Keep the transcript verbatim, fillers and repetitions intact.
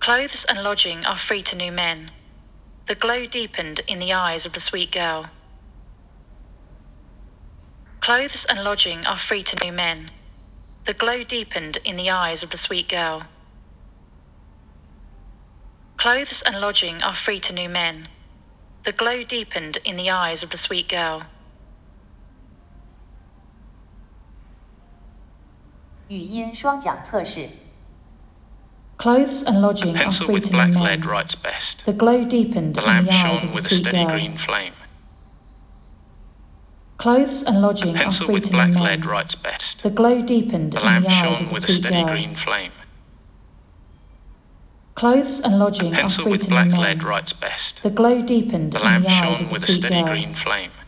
Clothes and lodging are free to new men. The glow deepened in the eyes of the sweet girl. Clothes and lodging are free to new men. The glow deepened in the eyes of the sweet girl. Clothes and lodging are free to new men. The glow deepened in the eyes of the sweet girl. 语音双讲测试。 Clothes and lodging are Pencil free with to new black men. lead writes best. The glow deepened The in lamp the eyes shone of the with a sweet steady girl. green flame. Clothes and lodging are Pencil free with to new black men. lead writes best. The glow deepened The in lamp the eyes shone of the with a sweet steady girl. green flame. Clothes and lodging are Pencil free with to new black men. lead writes best. The glow deepened The in the lamp eyes shone of the with a sweet steady girl. green flame.